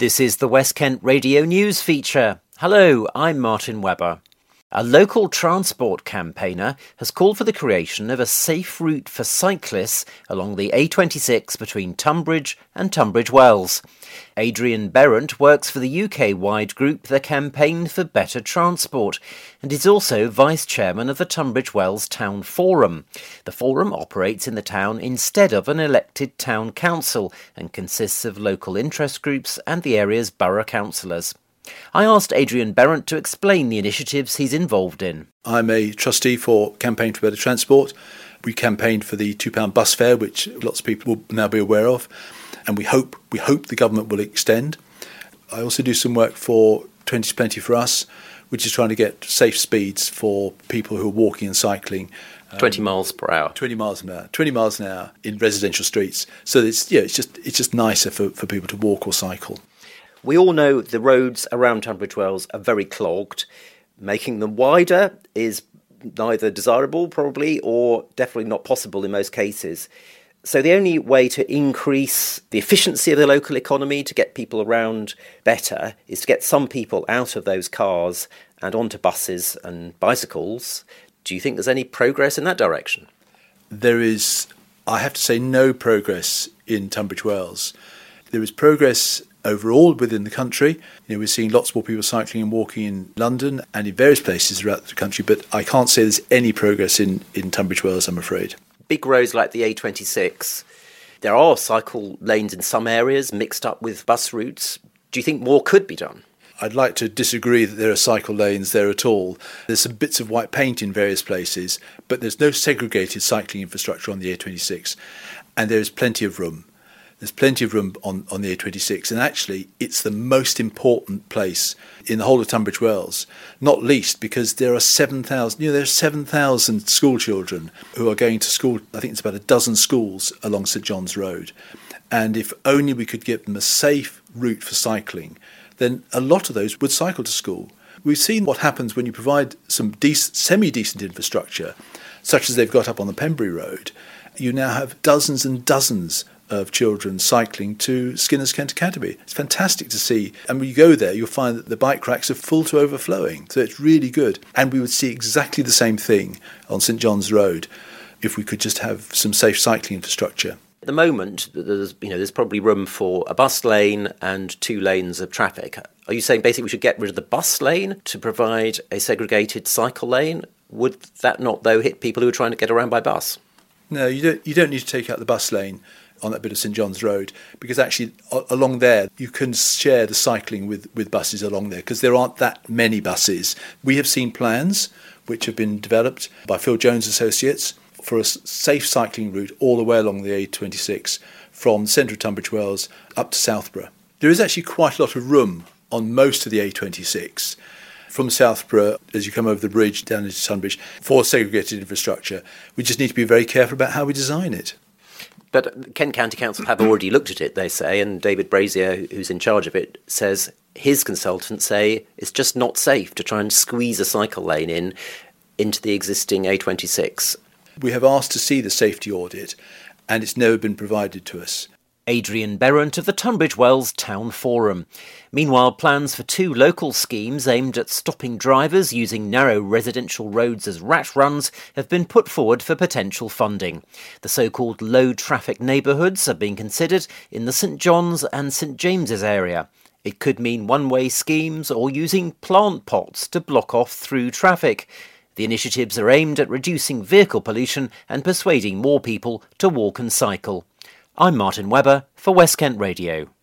This is the West Kent Radio News feature. Hello, I'm Martin Webber. A local transport campaigner has called for the creation of a safe route for cyclists along the A26 between Tunbridge and Tunbridge Wells. Adrian Berrant works for the UK-wide group The Campaign for Better Transport and is also vice-chairman of the Tunbridge Wells Town Forum. The forum operates in the town instead of an elected town council and consists of local interest groups and the area's borough councillors. I asked Adrian Berrant to explain the initiatives he's involved in. I'm a trustee for Campaign for Better Transport. We campaigned for the £2 bus fare, which lots of people will now be aware of, and we hope the government will extend. I also do some work for 20 Plenty for Us, which is trying to get safe speeds for people who are walking and cycling. 20 miles per hour. 20 miles an hour in residential streets. So it's just nicer for people to walk or cycle. We all know the roads around Tunbridge Wells are very clogged. Making them wider is neither desirable, probably, or definitely not possible in most cases. So the only way to increase the efficiency of the local economy, to get people around better, is to get some people out of those cars and onto buses and bicycles. Do you think there's any progress in that direction? There is, I have to say, no progress in Tunbridge Wells. There is progress overall within the country. We're seeing lots more people cycling and walking in London and in various places throughout the country, but I can't say there's any progress in Tunbridge Wells, I'm afraid. Big roads like the A26, there are cycle lanes in some areas mixed up with bus routes. Do you think more could be done? I'd like to disagree that there are cycle lanes there at all. There's some bits of white paint in various places, but there's no segregated cycling infrastructure on the A26, and there is plenty of room. There's plenty of room on the A26, and actually it's the most important place in the whole of Tunbridge Wells, not least because there are 7,000 school children who are going to school. I think it's about a dozen schools along St John's Road. And if only we could give them a safe route for cycling, then a lot of those would cycle to school. We've seen what happens when you provide some semi-decent infrastructure, such as they've got up on the Pembury Road. You now have dozens and dozens of children cycling to Skinner's Kent Academy. It's fantastic to see. And when you go there, you'll find that the bike racks are full to overflowing. So it's really good. And we would see exactly the same thing on St John's Road if we could just have some safe cycling infrastructure. At the moment, there's probably room for a bus lane and 2 lanes of traffic. Are you saying basically we should get rid of the bus lane to provide a segregated cycle lane? Would that not, though, hit people who are trying to get around by bus? No, you don't need to take out the bus lane on that bit of St John's Road, because actually along there you can share the cycling with buses along there, because there aren't that many buses. We have seen plans which have been developed by Phil Jones Associates for a safe cycling route all the way along the A26 from the centre of Tunbridge Wells up to Southborough. There is actually quite a lot of room on most of the A26 from Southborough as you come over the bridge down into Tunbridge for segregated infrastructure. We just need to be very careful about how we design it. But Kent County Council have already looked at it, they say, and David Brazier, who's in charge of it, says his consultants say it's just not safe to try and squeeze a cycle lane into the existing A26. We have asked to see the safety audit, and it's never been provided to us. Adrian Berrant of the Tunbridge Wells Town Forum. Meanwhile, plans for 2 local schemes aimed at stopping drivers using narrow residential roads as rat runs have been put forward for potential funding. The so-called low-traffic neighbourhoods are being considered in the St John's and St James's area. It could mean one-way schemes or using plant pots to block off through traffic. The initiatives are aimed at reducing vehicle pollution and persuading more people to walk and cycle. I'm Martin Webber for West Kent Radio.